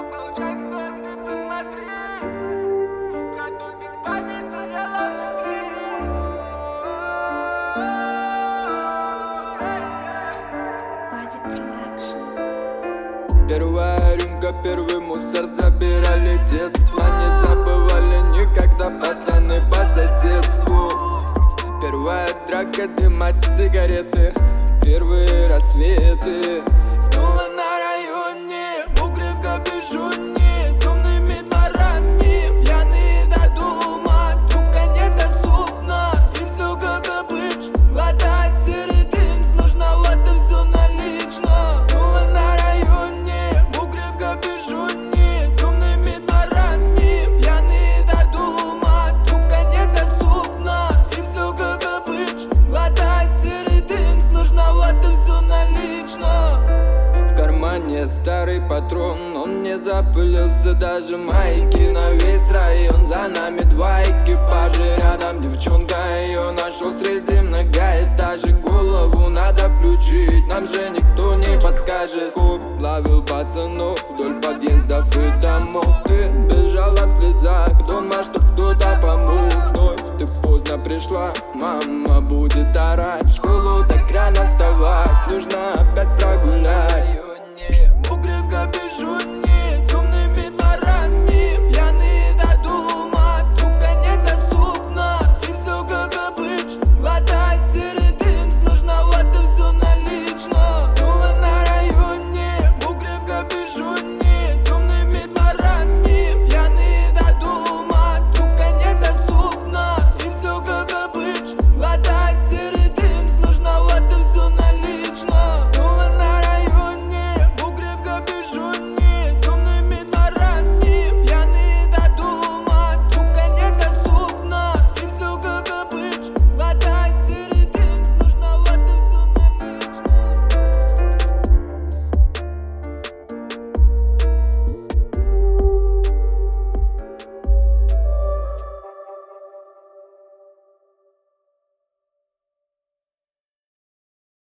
Первая рюмка, первый мусор забирали детство. Не забывали никогда пацаны по соседству. Первая драка, дым от сигареты, первые рассветы. Снова на районе, мокрый в капюшоне, темными дворами, пьяные до дома. Трубка недоступна, и все как обычно. Глотать серый дым, сложновато все налично. Снова на районе, мокрый в капюшоне, темными дворами, пьяные до дома. Трубка недоступна, и все как обычно. Глотать серый дым, сложновато все налично. В кармане старый патрон, он не запылился, даже майки на весь район. За нами два экипажа, рядом девчонка, ее нашел среди многоэтажек. Голову надо включить, нам же никто не подскажет. Коп ловил пацанов вдоль подъездов и домов. Ты бежала в слезах дома, чтоб кто-то помог. Вновь ты поздно пришла, мама будет орать. В школу так рано вставать, нужно опять прогулять.